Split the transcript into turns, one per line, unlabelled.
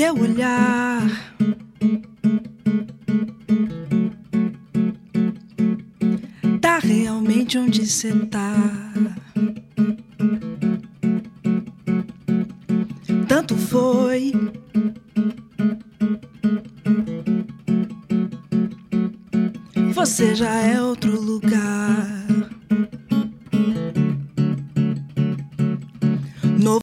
teu olhar. Tá realmente onde cê tá. Tanto foi. Você já é outro lugar.